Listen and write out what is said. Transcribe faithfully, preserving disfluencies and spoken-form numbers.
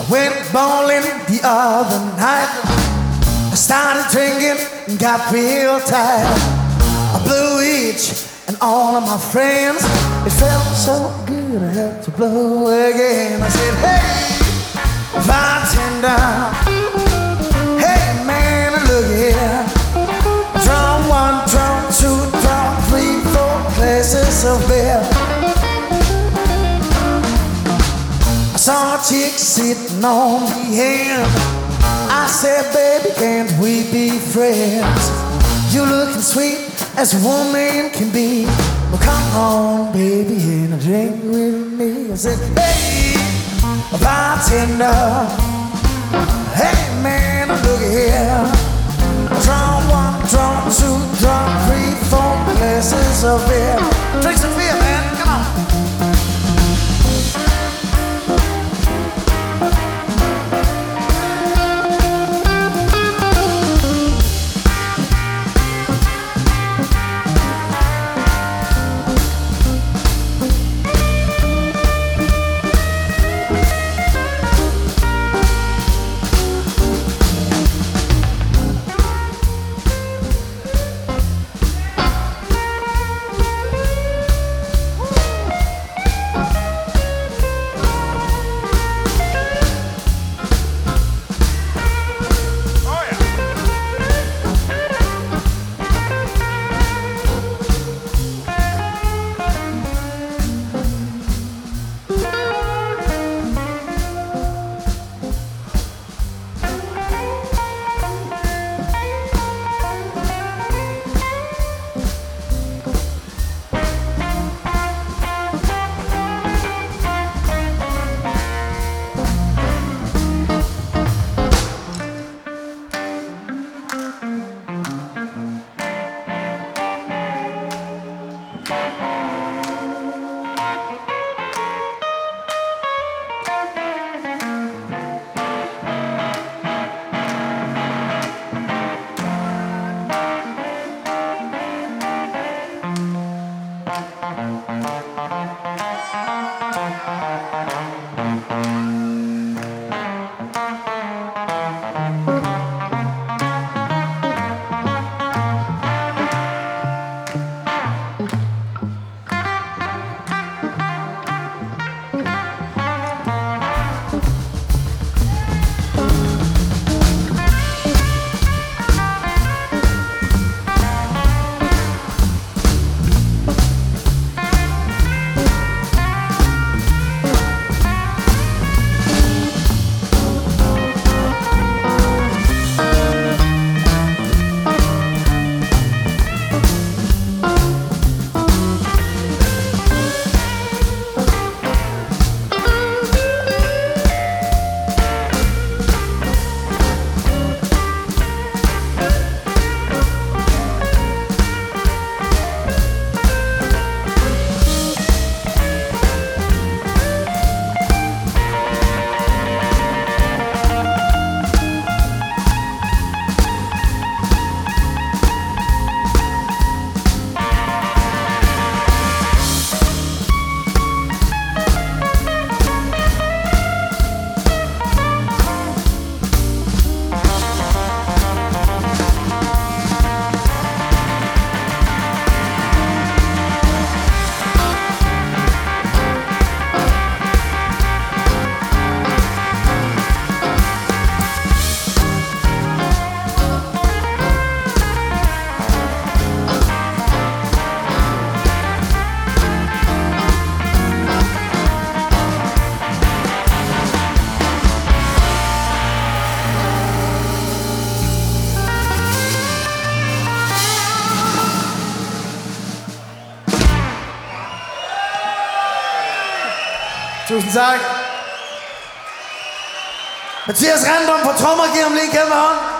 went bowling the other night. I started drinking and got real tired. I blew each and all of my friends. It felt so good I had to blow again. I said, hey, bartender, hey man, look here. Drum one, drum two, drum three, four glasses of beer. I saw a chick sitting on the end. I said, baby, can't we be friends? You looking sweet as a woman can be. Well, come on, baby, and a drink with me. I said, hey, bartender, hey man, look here. Drum one, drum two, drum three, four glasses of beer. Drink some beer, man, come on. Tusind tak. Mathias Random på trommer, giv ham lige en kæmpe hånd.